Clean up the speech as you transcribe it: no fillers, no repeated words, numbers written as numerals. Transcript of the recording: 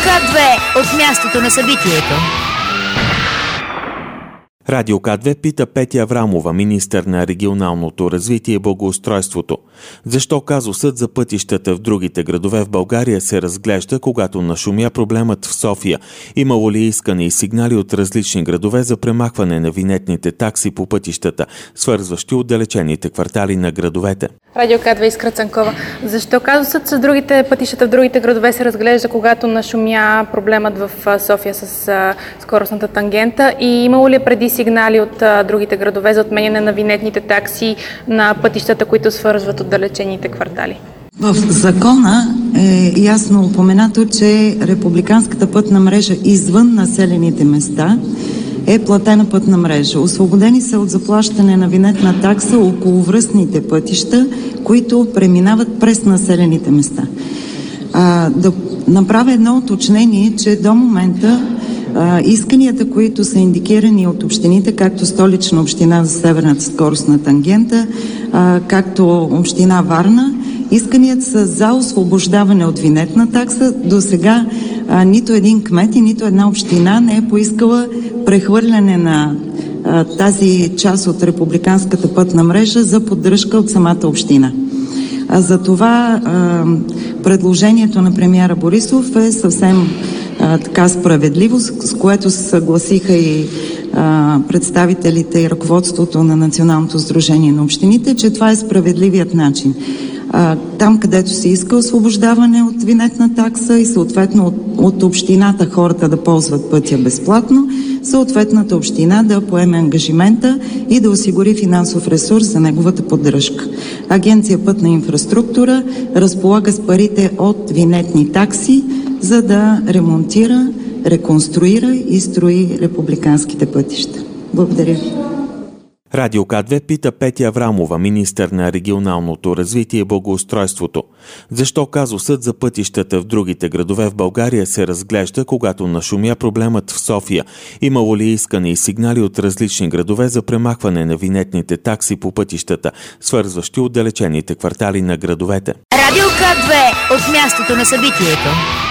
К2 от мястото на събитието. Радио К2 пита Петя Аврамова, министър на регионалното развитие и благоустройството. Защо казусът за пътищата в другите градове в България се разглежда, когато нашумя проблемът в София? Имало ли искане и сигнали от различни градове за премахване на винетните такси по пътищата, свързващи отдалечените квартали на градовете? Радио К2, Искра Цанкова. Защо казусът с другите пътищата в другите градове се разглежда, когато нашумя проблемът в София с скоростната тангента? И имало ли преди сигнали от другите градове за отменяне на винетните такси на пътищата, които свързват отдалечените квартали? В закона е ясно упоменато, че републиканската пътна мрежа извън населените места е платена пътна мрежа. Освободени са от заплащане на винетна такса околовръстните пътища, които преминават през населените места. Да направя едно уточнение, че до момента исканията, които са индикирани от общините, както Столична община за Северната скоростна тангента, както община Варна, исканията са за освобождаване от винетна такса. До сега нито един кмет и нито една община не е поискала прехвърляне на тази част от републиканската пътна мрежа за поддръжка от самата община. Затова предложението на премиера Борисов е съвсем така справедливо, с което се съгласиха и представителите и ръководството на Националното сдружение на общините, че това е справедливият начин. Там, където се иска освобождаване от винетна такса и съответно от общината хората да ползват пътя безплатно, съответната община да поеме ангажимента и да осигури финансов ресурс за неговата поддръжка. Агенция Пътна инфраструктура разполага с парите от винетни такси, за да ремонтира, реконструира и строи републиканските пътища. Благодаря ви. Радио К2 пита Петя Аврамова, министър на регионалното развитие и благоустройството. Защо казусът за пътищата в другите градове в България се разглежда, когато нашумя проблемът в София? Имало ли искане и сигнали от различни градове за премахване на винетните такси по пътищата, свързващи отдалечените квартали на градовете? Радио К2 от мястото на събитието.